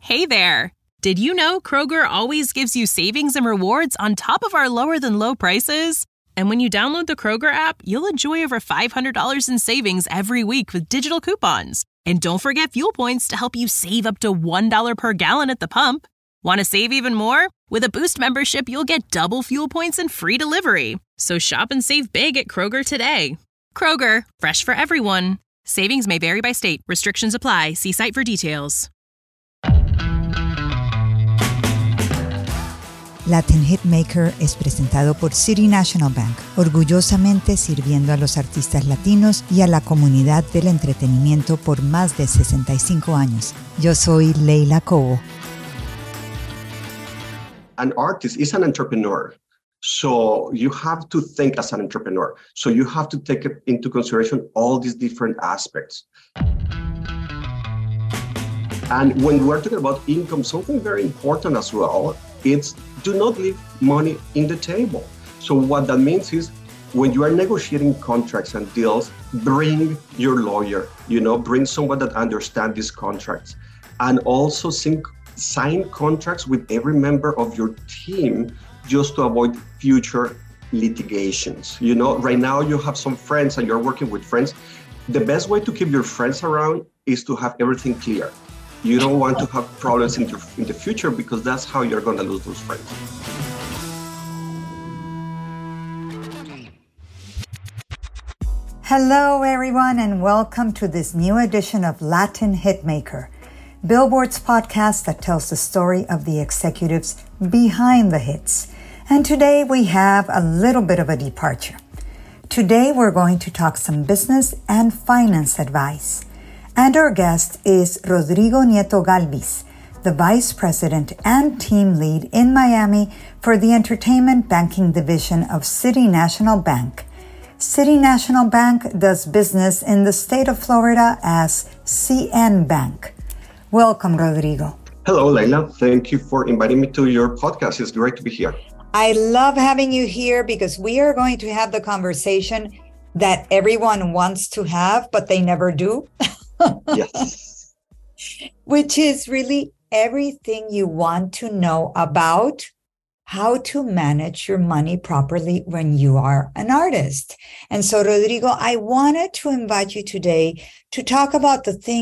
Hey there! Did you know Kroger always gives you savings and rewards on top of our lower-than-low prices? And when you download the Kroger app, you'll enjoy over $500 in savings every week with digital coupons. And don't forget fuel points to help you save up to $1 per gallon at the pump. Want to save even more? With a Boost membership, you'll get double fuel points and free delivery. So shop and save big at Kroger today. Kroger, fresh for everyone. Savings may vary by state. Restrictions apply. See site for details. Latin Hitmaker es presentado por City National Bank, orgullosamente sirviendo a los artistas latinos y a la comunidad del entretenimiento por más de 65 años. Yo soy Leila Cobo. An artist is an entrepreneur. So you have to think as an entrepreneur. So you have to take into consideration all these different aspects. And when we're talking about income, something very important as well, it's do not leave money in the table. So what that means is when you are negotiating contracts and deals, bring your lawyer, bring someone that understands these contracts, and also sign contracts with every member of your team just to avoid future litigations. Right now you have some friends and you're working with friends. The best way to keep your friends around is to have everything clear. You don't want to have problems in the future because that's how you're going to lose those friends. Hello, everyone, and welcome to this new edition of Latin Hitmaker, Billboard's podcast that tells the story of the executives behind the hits. And today we have a little bit of a departure. Today we're going to talk some business and finance advice. And our guest is Rodrigo Nieto Galvis, the Vice President and Team Lead in Miami for the Entertainment Banking Division of City National Bank. City National Bank does business in the state of Florida as CN Bank. Welcome, Rodrigo. Hello, Leila. Thank you for inviting me to your podcast. It's great to be here. I love having you here because we are going to have the conversation that everyone wants to have, but they never do. Yes. Which is really everything you want to know about how to manage your money properly when you are an artist. And so, Rodrigo, I wanted to invite you today to talk about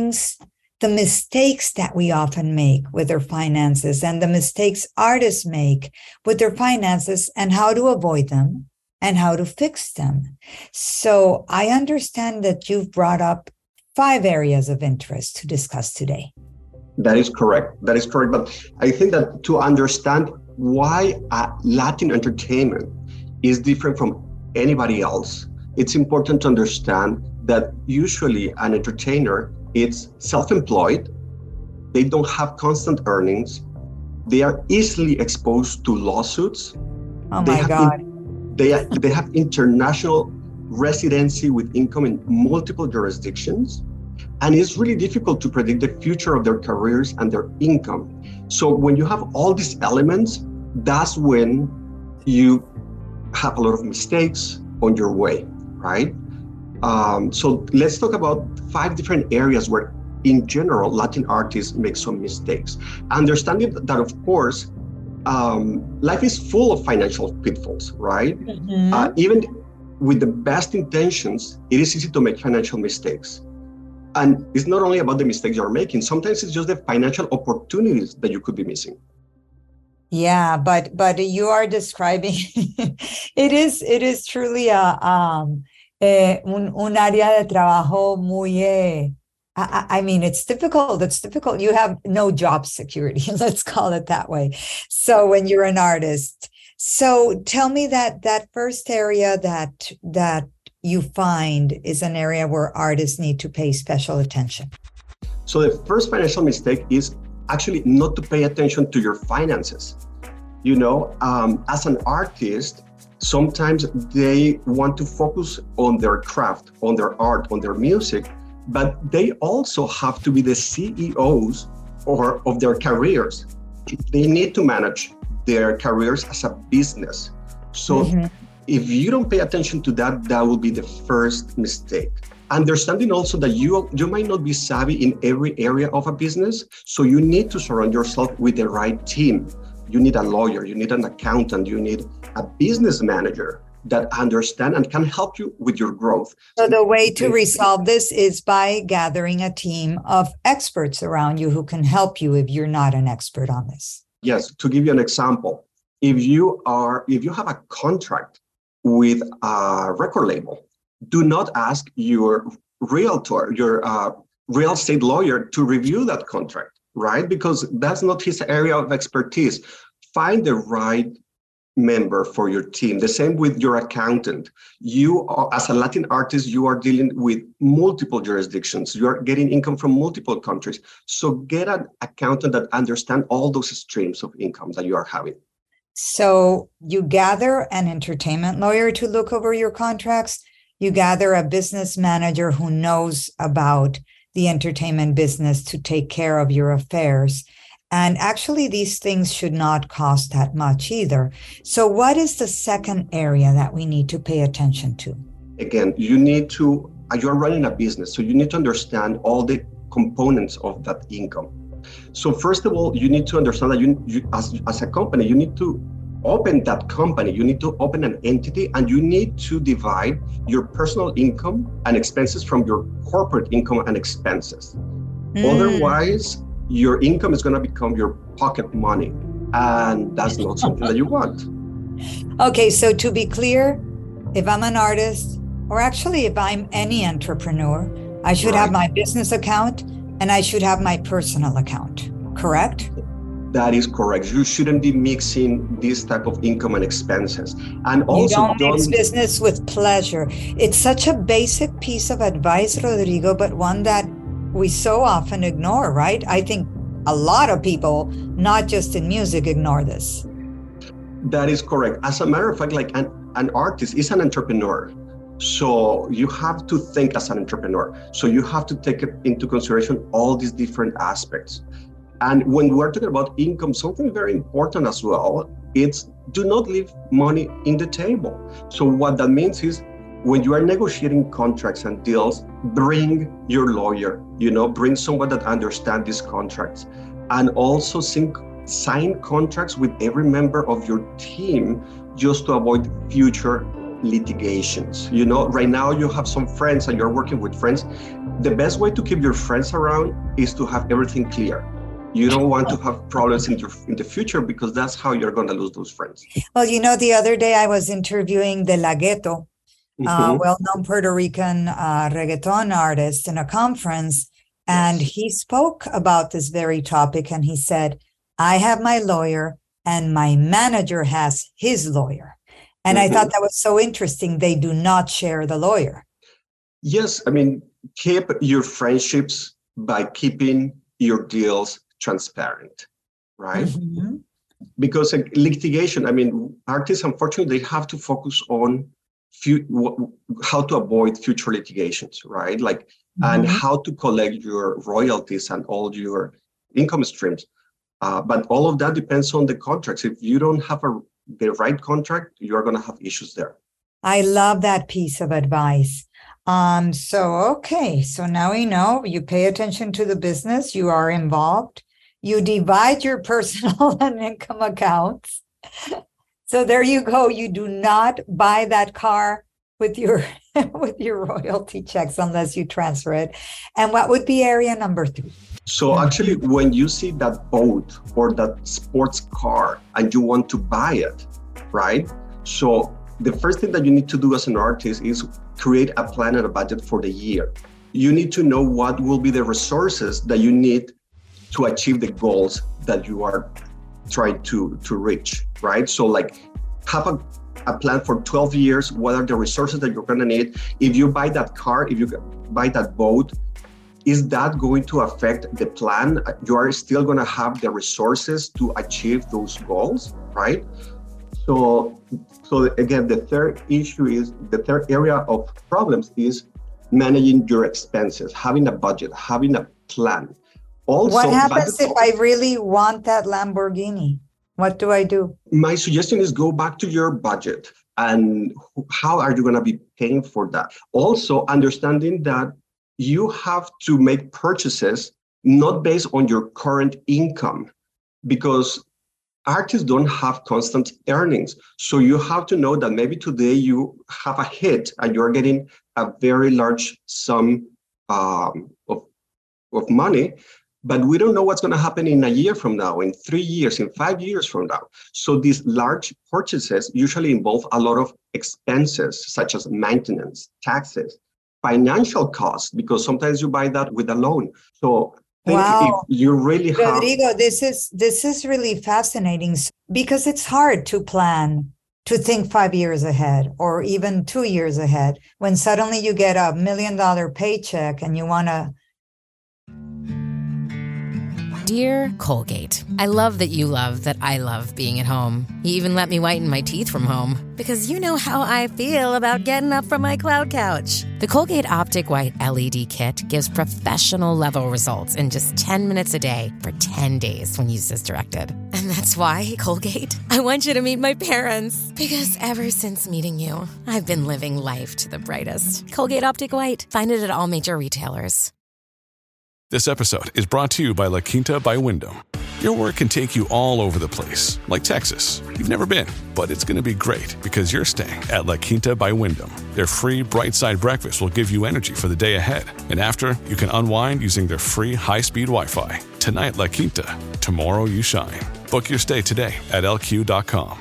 the mistakes that we often make with our finances and the mistakes artists make with their finances and how to avoid them and how to fix them. So I understand that you've brought up 5 areas of interest to discuss today. That is correct. But I think that to understand why Latin entertainment is different from anybody else, it's important to understand that usually an entertainer is self-employed. They don't have constant earnings. They are easily exposed to lawsuits. Oh my God. They have international residency with income in multiple jurisdictions, and it's really difficult to predict the future of their careers and their income. So when you have all these elements, that's when you have a lot of mistakes on your way, right? So let's talk about 5 different areas where, in general, Latin artists make some mistakes. Understanding that, of course, life is full of financial pitfalls, right? Mm-hmm. Even with the best intentions, it is easy to make financial mistakes. And it's not only about the mistakes you're making. Sometimes it's just the financial opportunities that you could be missing. Yeah, but you are describing, it is truly un área de trabajo muy, I mean, it's difficult. You have no job security, let's call it that way. So when you're an artist, so tell me that first area that you find is an area where artists need to pay special attention. So the first financial mistake is actually not to pay attention to your finances. As an artist, sometimes they want to focus on their craft, on their art, on their music, but they also have to be the CEOs of their careers. They need to manage their careers as a business. So if you don't pay attention to that, that will be the first mistake. Understanding also that you might not be savvy in every area of a business, so you need to surround yourself with the right team. You need a lawyer, you need an accountant, you need a business manager that understand and can help you with your growth. So the way to resolve this is by gathering a team of experts around you who can help you if you're not an expert on this. Yes, to give you an example, if you have a contract with a record label, do not ask your realtor, your real estate lawyer to review that contract, right? Because that's not his area of expertise. Find the right member for your team. The same with your accountant. You are, as a Latin artist, you are dealing with multiple jurisdictions. You are getting income from multiple countries. So get an accountant that understands all those streams of income that you are having. So you gather an entertainment lawyer to look over your contracts. You gather a business manager who knows about the entertainment business to take care of your affairs. And actually, these things should not cost that much either. So what is the second area that we need to pay attention to? Again, you're running a business, so you need to understand all the components of that income. So first of all, you need to understand that you as a company, you need to open that company, you need to open an entity, and you need to divide your personal income and expenses from your corporate income and expenses. Otherwise, your income is going to become your pocket money, and that's not something that you want. Okay, so to be clear, if I'm an artist, or actually if I'm any entrepreneur, I should have my business account and I should have my personal account, correct? That is correct. You shouldn't be mixing this type of income and expenses. And also, you don't mix business with pleasure. It's such a basic piece of advice, Rodrigo, but one that we so often ignore, right? I think a lot of people, not just in music, ignore this. That is correct. As a matter of fact, like an artist is an entrepreneur. So you have to think as an entrepreneur. So you have to take into consideration all these different aspects. And when we're talking about income, something very important as well, it's do not leave money in the table. So what that means is when you are negotiating contracts and deals, bring your lawyer, bring someone that understands these contracts, and also sign contracts with every member of your team just to avoid future litigations. Right now you have some friends and you're working with friends. The best way to keep your friends around is to have everything clear. You don't want to have problems in the future because that's how you're going to lose those friends. Well, the other day I was interviewing De La Ghetto, well-known Puerto Rican reggaeton artist in a conference, and he spoke about this very topic, and he said, I have my lawyer and my manager has his lawyer. And I thought that was so interesting. They do not share the lawyer. Yes, keep your friendships by keeping your deals transparent, right? Because litigation, artists, unfortunately, they have to focus on how to avoid future litigations, right? And how to collect your royalties and all your income streams. But all of that depends on the contracts. If you don't have the right contract, you're going to have issues there. I love that piece of advice. So now we know you pay attention to the business, you are involved, you divide your personal and income accounts. So there you go. You do not buy that car with your royalty checks unless you transfer it. And what would be area number 3? So actually, when you see that boat or that sports car and you want to buy it, right? So the first thing that you need to do as an artist is create a plan and a budget for the year. You need to know what will be the resources that you need to achieve the goals that you are trying to reach, right? So have a plan for 12 years. What are the resources that you're going to need? If you buy that car, if you buy that boat, is that going to affect the plan? You are still going to have the resources to achieve those goals, right? So again, the third area of problems is managing your expenses, having a budget, having a plan. Also, what happens if I really want that Lamborghini? What do I do? My suggestion is go back to your budget. And how are you going to be paying for that? Also, understanding that you have to make purchases not based on your current income, because artists don't have constant earnings. So you have to know that maybe today you have a hit and you're getting a very large sum of money, but we don't know what's going to happen in a year from now, in 3 years, in 5 years from now. So these large purchases usually involve a lot of expenses, such as maintenance, taxes, financial costs, because sometimes you buy that with a loan. So if you really have... Rodrigo, this is really fascinating, because it's hard to plan, to think 5 years ahead or even 2 years ahead when suddenly you get $1 million paycheck and you want to... Dear Colgate, I love that you love that I love being at home. You even let me whiten my teeth from home, because you know how I feel about getting up from my cloud couch. The Colgate Optic White LED Kit gives professional-level results in just 10 minutes a day for 10 days when used as directed. And that's why, Colgate, I want you to meet my parents. Because ever since meeting you, I've been living life to the brightest. Colgate Optic White. Find it at all major retailers. This episode is brought to you by La Quinta by Wyndham. Your work can take you all over the place, like Texas. You've never been, but it's going to be great because you're staying at La Quinta by Wyndham. Their free Bright Side breakfast will give you energy for the day ahead. And after, you can unwind using their free high-speed Wi-Fi. Tonight, La Quinta. Tomorrow, you shine. Book your stay today at LQ.com.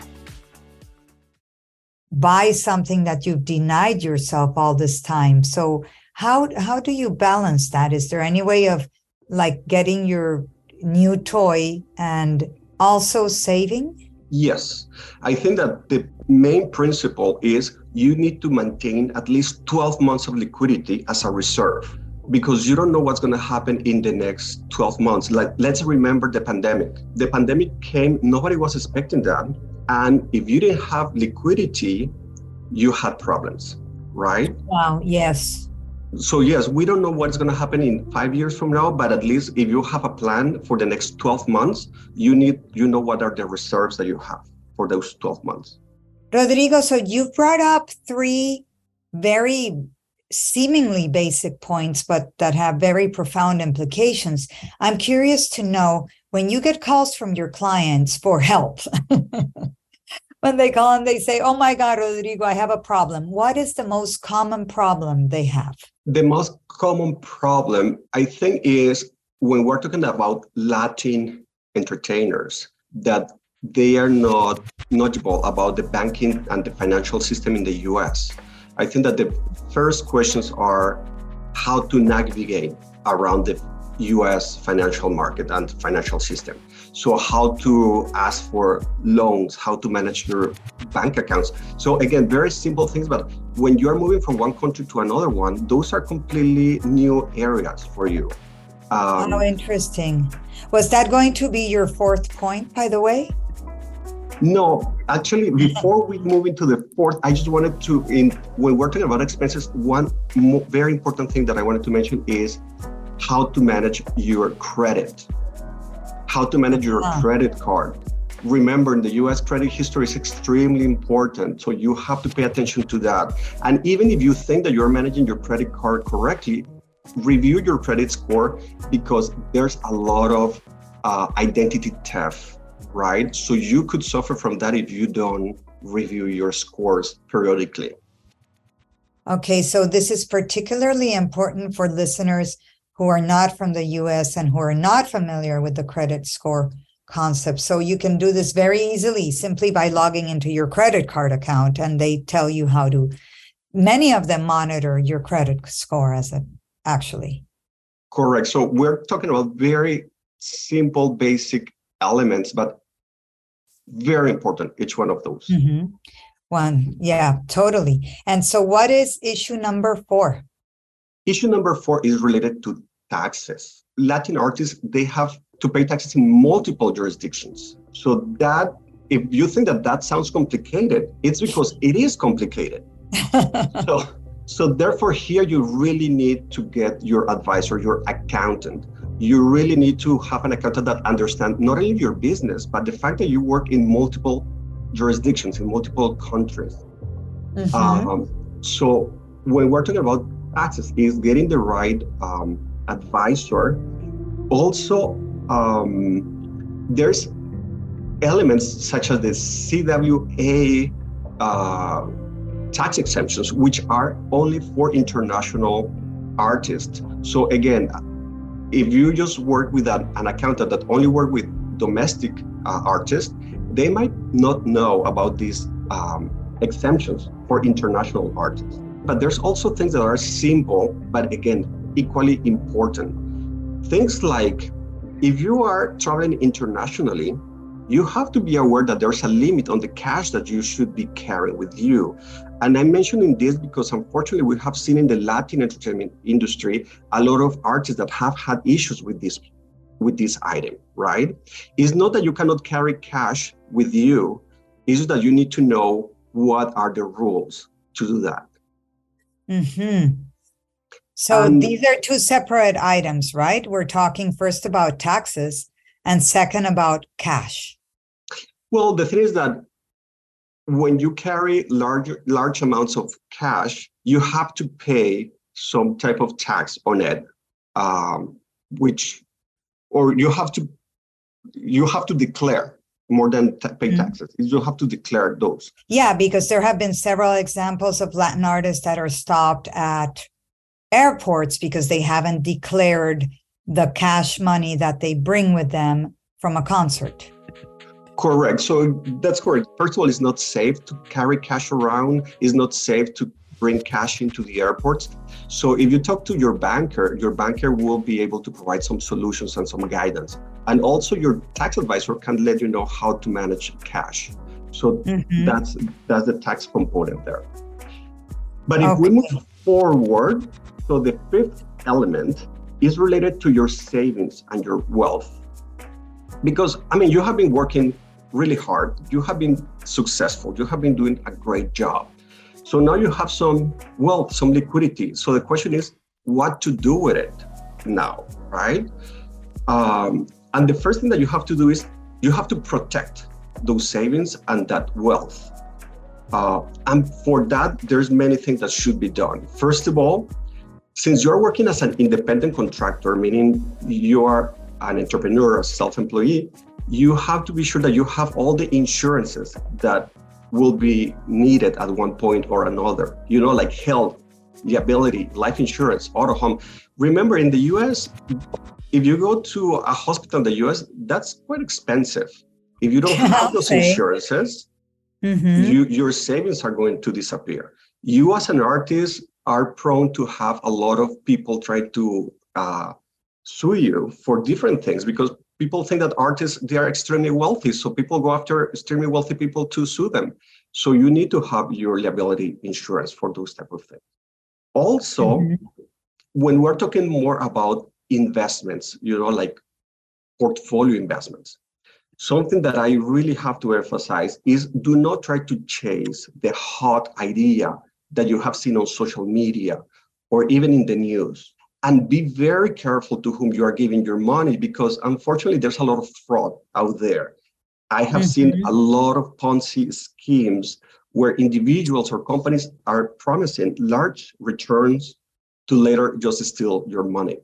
Buy something that you've denied yourself all this time. So how do you balance that? Is there any way of like getting your new toy and also saving? Yes. I think that the main principle is you need to maintain at least 12 months of liquidity as a reserve, because you don't know what's going to happen in the next 12 months. Like, let's remember the pandemic. The pandemic came, nobody was expecting that. And if you didn't have liquidity, you had problems, right? Wow, yes. So yes, we don't know what's going to happen in 5 years from now, but at least if you have a plan for the next 12 months, you know what are the reserves that you have for those 12 months. Rodrigo, so you've brought up 3 very seemingly basic points, but that have very profound implications. I'm curious to know, when you get calls from your clients for help, when they call and they say, oh my God, Rodrigo, I have a problem. What is the most common problem they have? The most common problem, I think, is when we're talking about Latin entertainers, that they are not knowledgeable about the banking and the financial system in the US. I think that the first questions are how to navigate around the US financial market and financial system. So how to ask for loans, how to manage your bank accounts. So again, very simple things, but when you're moving from one country to another one, those are completely new areas for you. How interesting. Was that going to be your 4th point, by the way? No, actually, before we move into the 4th, I just wanted to, when we're talking about expenses, one very important thing that I wanted to mention is how to manage your credit, how to manage your credit card. Remember, in the US, credit history is extremely important, so you have to pay attention to that. And even if you think that you're managing your credit card correctly, review your credit score, because there's a lot of identity theft, right? So you could suffer from that if you don't review your scores periodically. Okay, so this is particularly important for listeners who are not from the US and who are not familiar with the credit score concept. So you can do this very easily simply by logging into your credit card account, and they tell you how to, many of them monitor your credit score actually. Correct. So we're talking about very simple, basic elements, but very important, each one of those. Mm-hmm. Yeah, totally. And so what is issue number 4? Issue number 4 is related to taxes. Latin artists, they have to pay taxes in multiple jurisdictions. So that, if you think that sounds complicated, it's because it is complicated. So therefore here you really need to get your advisor, your accountant. You really need to have an accountant that understands not only your business, but the fact that you work in multiple jurisdictions, in multiple countries. So when we're talking about taxes, is getting the right advisor. Also, there's elements such as the CWA tax exemptions, which are only for international artists. So again, if you just work with an accountant that only work with domestic artists, they might not know about these exemptions for international artists. But there's also things that are simple, but again, equally important. Things like, if you are traveling internationally, you have to be aware that there's a limit on the cash that you should be carrying with you. And I'm mentioning this because unfortunately we have seen in the Latin entertainment industry a lot of artists that have had issues with this item, right? It's not that you cannot carry cash with you, it's just that you need to know what are the rules to do that. So these are two separate items, right? We're talking first about taxes and second about cash. Well, the thing is that when you carry large amounts of cash, you have to pay some type of tax on it, or you have to declare more than pay taxes. You have to declare those. Yeah, because there have been several examples of Latin artists that are stopped at airports because they haven't declared the cash money that they bring with them from a concert. Correct. So that's correct. First of all, it's not safe to carry cash around. It's not safe to bring cash into the airports. So if you talk to your banker will be able to provide some solutions and some guidance. And also your tax advisor can let you know how to manage cash. So that's the tax component there. But if we move forward, so the fifth element is related to your savings and your wealth. Because, you have been working really hard. You have been successful. You have been doing a great job. So now you have some wealth, some liquidity. So the question is what to do with it now, right? And the first thing that you have to do is you have to protect those savings and that wealth. And for that, there's many things that should be done. First of all, since you're working as an independent contractor, meaning you are an entrepreneur or self-employee, you have to be sure that you have all the insurances that will be needed at one point or another, like health, liability, life insurance, auto, home. Remember, in the US, if you go to a hospital in the US, that's quite expensive. If you don't have those insurances, your savings are going to disappear. You as an artist are prone to have a lot of people try to sue you for different things because people think that artists, they are extremely wealthy. So people go after extremely wealthy people to sue them. So you need to have your liability insurance for those type of things. Also, when we're talking more about investments, like portfolio investments, something that I really have to emphasize is do not try to chase the hot idea that you have seen on social media or even in the news. And be very careful to whom you are giving your money because unfortunately there's a lot of fraud out there. I have seen a lot of Ponzi schemes where individuals or companies are promising large returns to later just steal your money.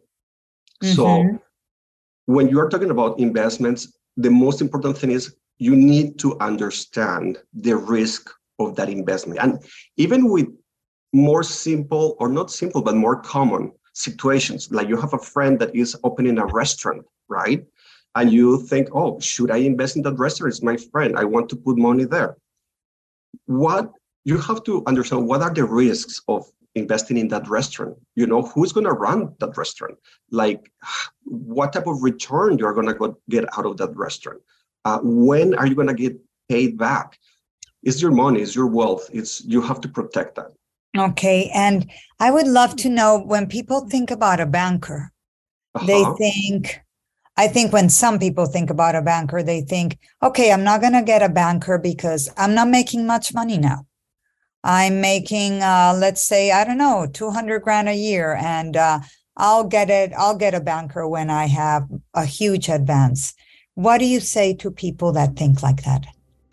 So when you are talking about investments, the most important thing is you need to understand the risk of that investment. And even with more simple, or not simple, but more common situations, like you have a friend that is opening a restaurant, right? And you think, oh, should I invest in that restaurant? It's my friend. I want to put money there. What you have to understand, what are the risks of investing in that restaurant? Who's going to run that restaurant? Like, what type of return you're going to get out of that restaurant? When are you going to get paid back? It's your money, it's your wealth. You have to protect that. Okay. And I would love to know when people think about a banker, I think when some people think about a banker, they think, okay, I'm not going to get a banker because I'm not making much money now. I'm making, let's say, I don't know, 200 grand a year. And I'll get a banker when I have a huge advance. What do you say to people that think like that?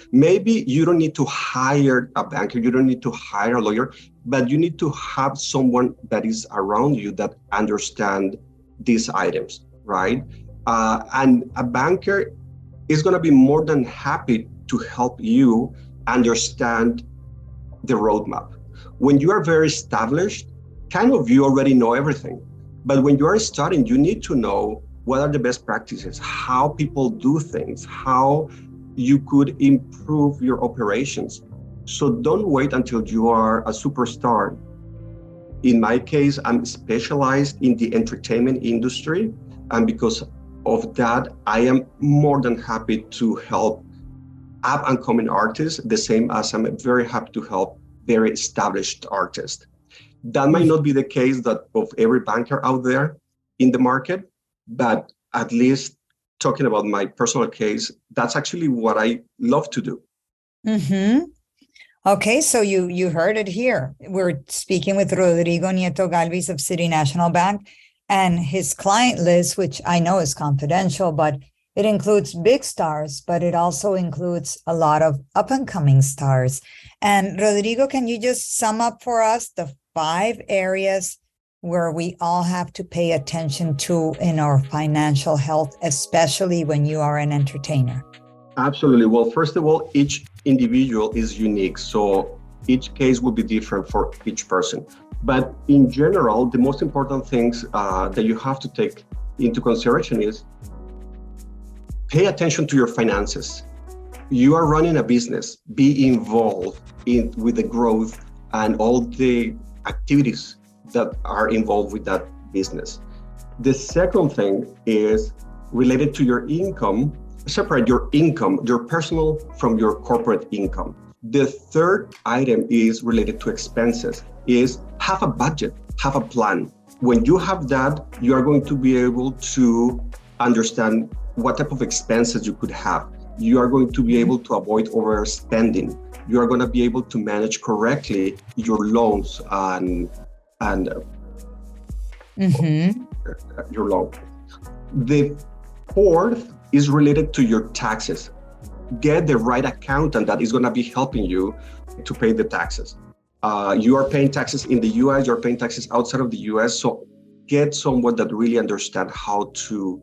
Maybe you don't need to hire a banker, you don't need to hire a lawyer, but you need to have someone that is around you that understand these items, right? And a banker is going to be more than happy to help you understand the roadmap. When you are very established, kind of you already know everything. But when you are starting, you need to know what are the best practices, how people do things, how you could improve your operations. So don't wait until you are a superstar. In my case, I'm specialized in the entertainment industry. And because of that, I am more than happy to help up and coming artists, the same as I'm very happy to help very established artists. That might not be the case of every banker out there in the market, but at least talking about my personal case, that's actually what I love to do. Mm-hmm. Okay, so you heard it here. We're speaking with Rodrigo Nieto Galvis of City National Bank, and his client list, which I know is confidential, but it includes big stars, but it also includes a lot of up-and-coming stars. And Rodrigo, can you just sum up for us the 5 areas where we all have to pay attention to in our financial health, especially when you are an entertainer? Absolutely. Well, first of all, each individual is unique. So each case will be different for each person. But in general, the most important things that you have to take into consideration is pay attention to your finances. You are running a business. Be involved with the growth and all the activities that are involved with that business. The second thing is related to your income. Separate your income, your personal from your corporate income. The third item is related to expenses, is have a budget, have a plan. When you have that, you are going to be able to understand what type of expenses you could have. You are going to be able to avoid overspending. You are going to be able to manage correctly your loans and your loan. The fourth is related to your taxes. Get the right accountant that is going to be helping you to pay the taxes. You are paying taxes in the US, you're paying taxes outside of the US, so get someone that really understands how to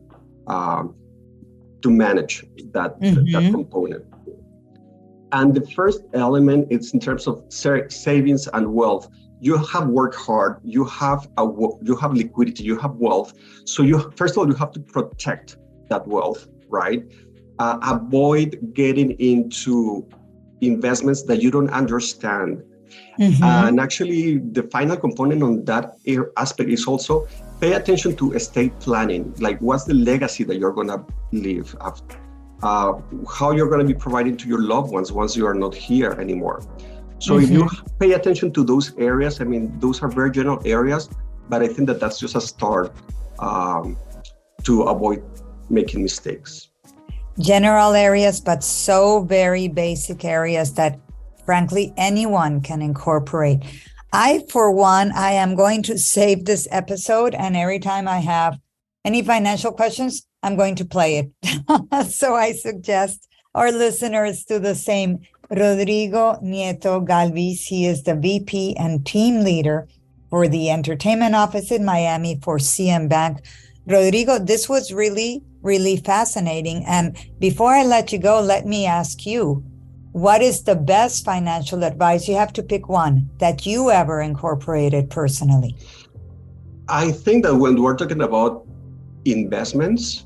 manage that component. And the first element is in terms of savings and wealth. You have worked hard, you have liquidity, you have wealth. So first of all, you have to protect that wealth, right? Avoid getting into investments that you don't understand. And actually, the final component on that aspect is also pay attention to estate planning. Like, what's the legacy that you're going to leave after? How you're going to be providing to your loved ones once you are not here anymore. So if you pay attention to those areas, I mean, those are very general areas, but I think that that's just a start to avoid making mistakes. General areas, but so very basic areas that frankly anyone can incorporate. For one, I am going to save this episode, and every time I have any financial questions, I'm going to play it. So I suggest our listeners do the same. Rodrigo Nieto Galvis, he is the VP and team leader for the entertainment office in Miami for CM Bank. Rodrigo, this was really, really fascinating. And before I let you go, let me ask you, what is the best financial advice? You have to pick one that you ever incorporated personally. I think that when we're talking about investments,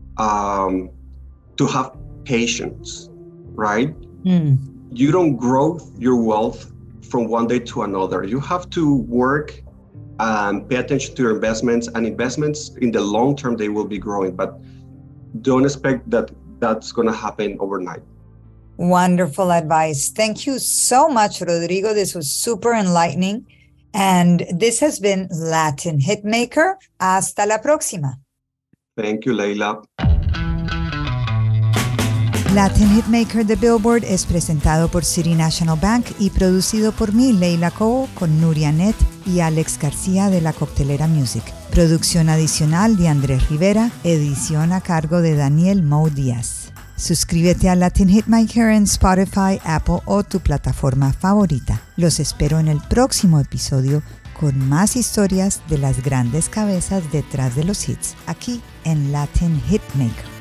to have patience, right? You don't grow your wealth from one day to another. You have to work and pay attention to your investments, and investments in the long term, they will be growing, but don't expect that that's going to happen overnight. Wonderful advice. Thank you so much, Rodrigo. This was super enlightening. And this has been Latin Hitmaker. Hasta la próxima. Thank you, Leila. Latin Hitmaker de Billboard es presentado por City National Bank y producido por mí, Leila Cobo, con Nuria Net y Alex García de la Coctelera Music. Producción adicional de Andrés Rivera, edición a cargo de Daniel Mo Díaz. Suscríbete a Latin Hitmaker en Spotify, Apple o tu plataforma favorita. Los espero en el próximo episodio con más historias de las grandes cabezas detrás de los hits, aquí en Latin Hitmaker.